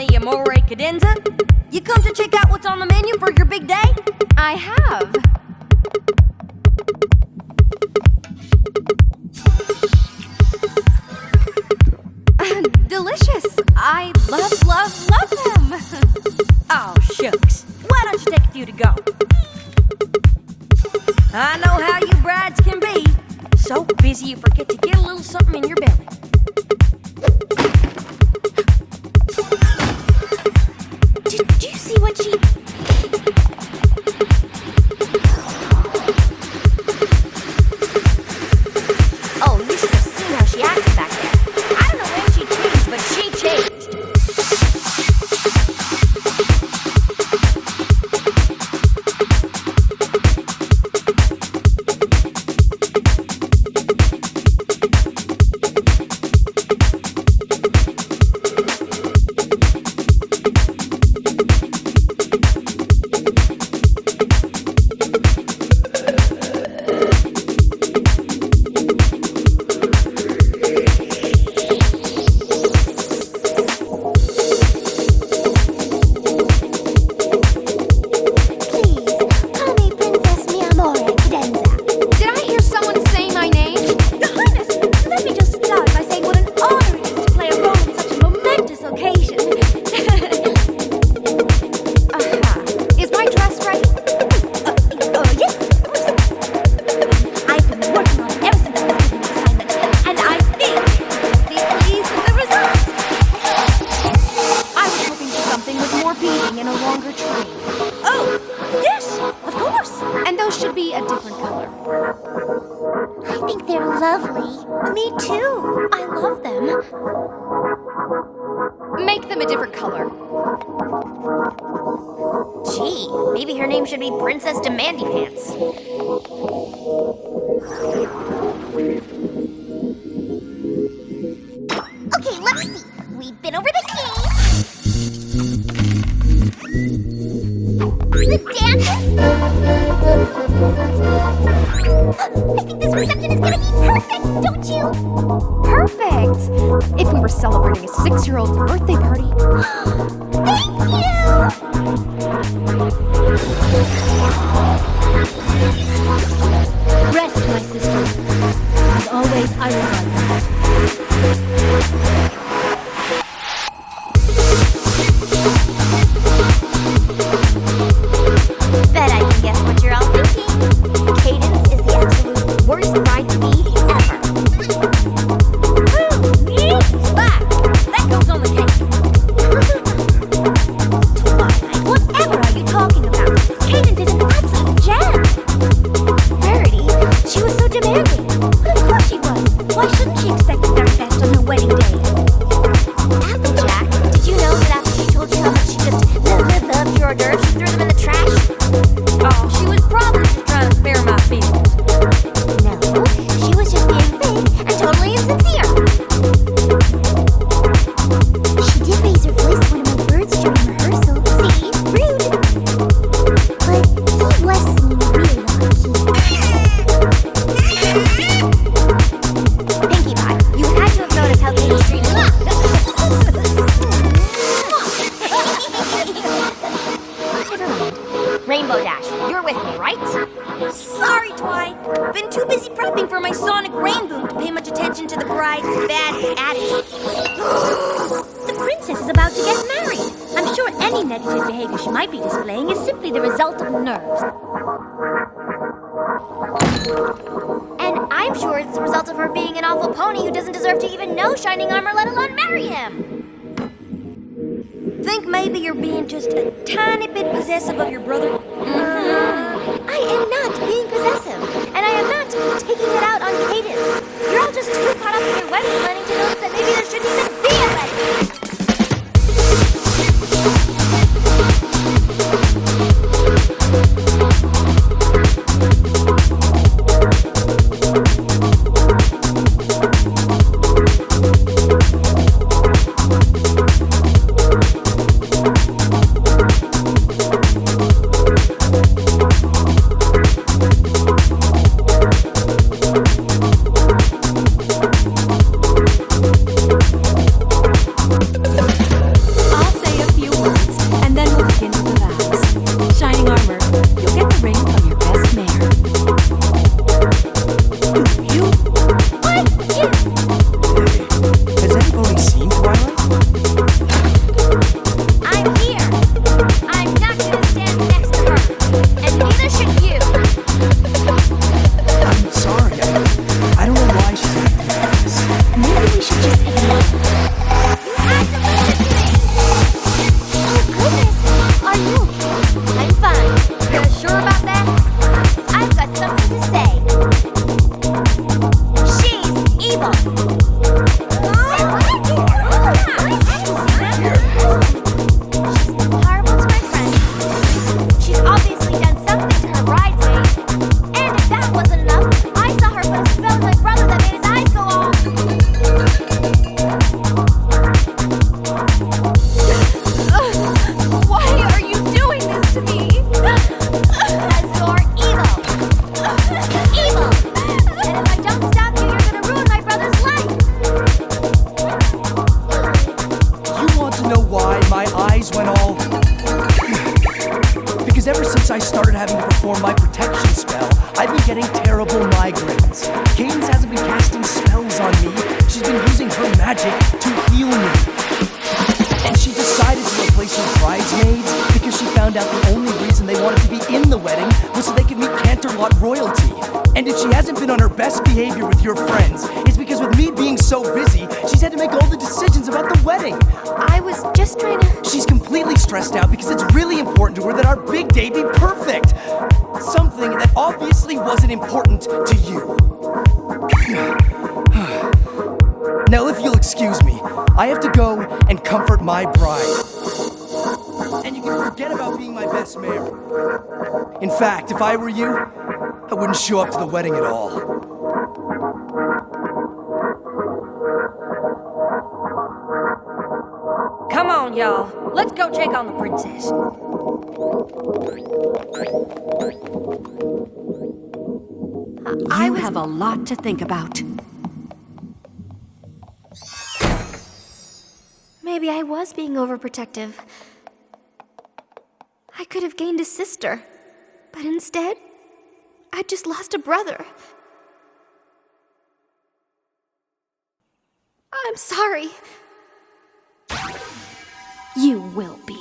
me Amore Cadenza? You come to check out what's on the menu for your big day? I have. Delicious. I love them. Oh, shucks. Why don't you take a few to go? I know how you brides can be. So busy you forget to get a little something in your belly. Did you see what she... Oh, you should have seen how she acted back there. I don't know when she changed, but she changed. Me too. I love them. Make them a different color. Gee, maybe her name should be Princess Demandy Pants. Okay, let me see. We've been over the keys. The dances. I think this reception is gonna be perfect, don't you? Perfect! If we were celebrating a 6-year-old's birthday party. Thank you! Rest, my sister. As always, I will guide you. Bet I can guess what you're all thinking. Cadence is the absolute worst bride to be ever. Splat! That goes on the cake. Twilight, whatever are you talking about? Cadence is an absolute gem. Verity, she was so demanding. But of course she was. Why shouldn't she expect a very best on her wedding day? Applejack, did you know that after she told you how much she just loved your hors d'oeuvres, she threw them in the trash? Oh, she was probably just trying to spare my feelings. No, she was just being fake and totally insincere. She did raise her voice to one of my birds during rehearsal. See? Rude. But he was singing real low-key. Pinkie Pie, you had to have noticed how Katie treated me. Never mind. Rainbow Dash, you're with me, right? Sorry, Twi. Been too busy prepping for my sonic rain boom to pay much attention to the bride's bad attitude. The princess is about to get married. I'm sure any negligent behavior she might be displaying is simply the result of nerves. And I'm sure it's the result of her being an awful pony who doesn't deserve to even know Shining Armor, let alone marry him. Think maybe you're being just a tiny bit possessive of your brother? I am not being possessive, and I am not taking it out on Cadence. You're all just too caught up in your wedding planning to notice that maybe there shouldn't even be a wedding. I'll say why my eyes went all... Because ever since I started having to perform my protection spell, I've been getting terrible migraines. Cadence hasn't been casting spells on me. She's been using her magic to heal me. And she decided to replace her bridesmaids because she found out the only reason they wanted to be in the wedding was so they could meet Canterlot royalty. And if she hasn't been on her best behavior with your friends, it's because with me being so busy, she's had to make all the decisions about the wedding. I was just trying to... She's completely stressed out because it's really important to her that our big day be perfect. Something that obviously wasn't important to you. Now, if you'll excuse me, I have to go and comfort my bride. And you can forget about being my best man. In fact, if I were you, I wouldn't show up to the wedding at all. Come on, y'all. Let's go check on the princess. You have a lot to think about. Maybe I was being overprotective. I could have gained a sister, but instead, I just lost a brother. I'm sorry. You will be.